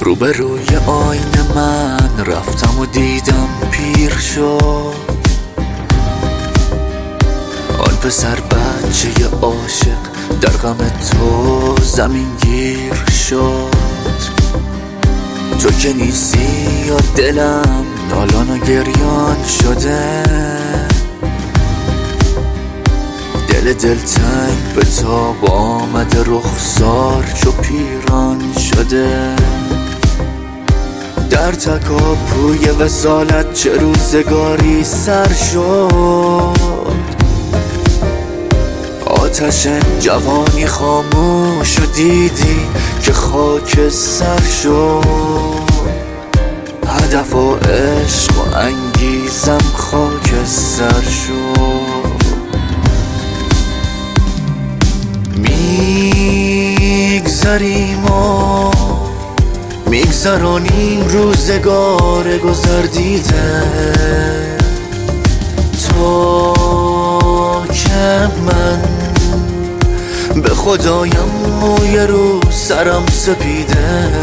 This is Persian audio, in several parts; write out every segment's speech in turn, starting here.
روبروی آینه من رفتم و دیدم پیر شد آن پسر بچه عاشق در غم تو زمین گیر شد. تو که نیستی یا دلم نالان و گریان شده، دل دلتنگ به تاب آمده رخسار چو پیران شده. در تکاپوی وصالت چه روزگاری سر شد، آتش جوانی خاموش و دیدی که خاک سر شد. هدف و عشق و انگیزم خاک سر شد. میگذریم و میگذرانیم روزگار گذر دیده، تا که من به خدایم موی رو سرم سپیده.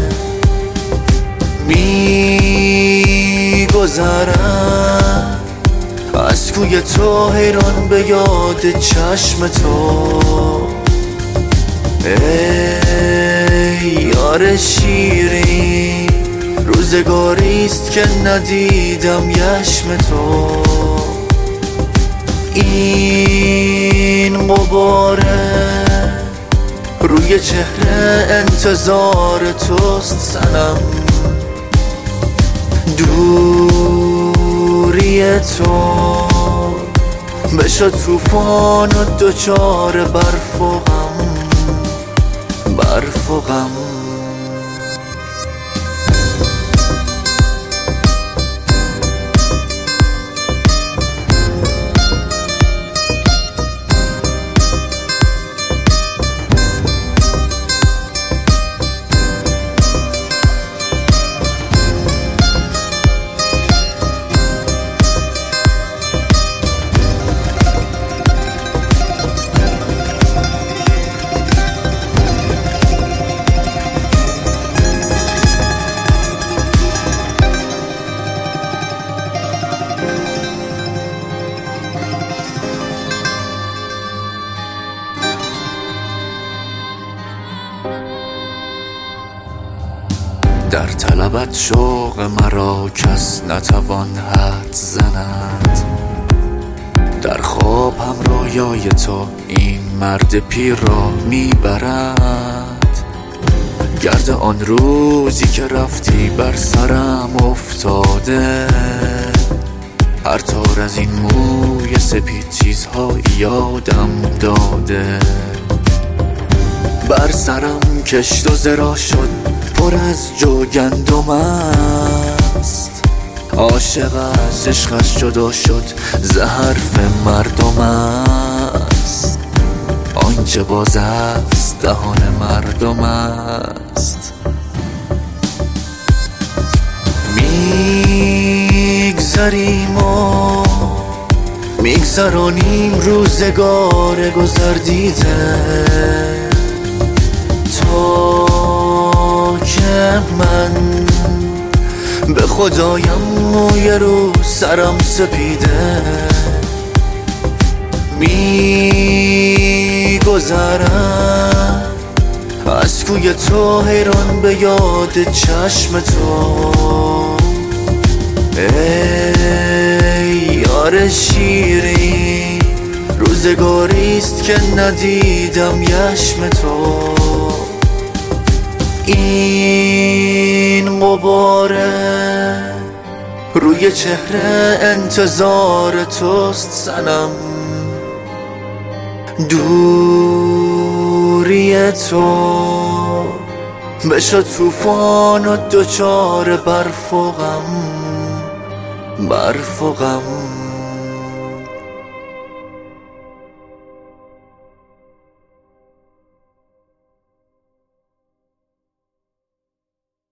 میگذرم از کوی تو حیران به یاد چشم تو، ای یار شیرین روزگاریست که ندیدم یشم تو. این غباره روی چهره انتظار توست صنم، دوری تو بشد طوفان و دچار برف و غم، برف و غم. در طلبت شوق مرا کس نتوان حد زند، در خواب هم رویای تو این مرد پیر را میبرد. گرد آن روزی که رفتی بر سرم افتاده، هر تار از این موی سپید چیزهایی یادم داده. بر سرم کشت و زرا شد پر از جو گندم است، عاشق از عشقش جدا شد ز حرف مردم است. آنچه باز است دهان مردم است. میگذریم و میگذرانیم روزگار گذر دیده، تا که من به خدایم موی رو سرم سپیده. میگذرم از کوی تو حیران به یاد چشم تو، ای یار شیرین روزگاریست که ندیدم یشم تو. این غباره روی چهره انتظار توست صنم، دوری تو بشد طوفان و دچار برف و غم، برف و غم.